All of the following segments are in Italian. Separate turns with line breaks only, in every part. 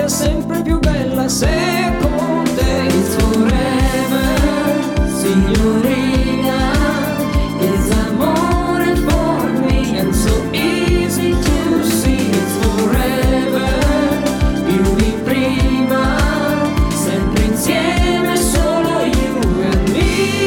notte è sempre più bella se con te.
It's forever, signorina. It's amore for me and so easy to see. It's forever, più di prima, sempre insieme, solo you and me.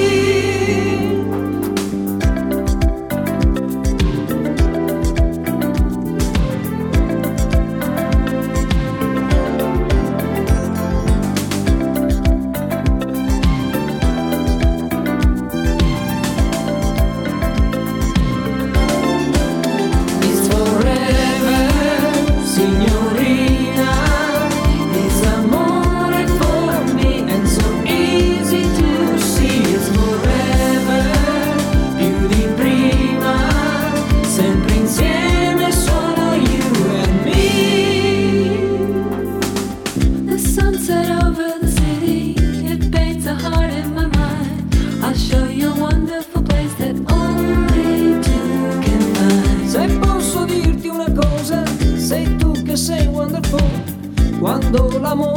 It's forever, signorina. It's amore for me and so easy to see. It's forever, più di prima, sempre insieme, solo you and me. The sunset over the city, it paints a heart in my mind. I'll show you a wonderful place that only two can find.
Se posso dirti una cosa, sei tu che sei wonderful. Quando l'amore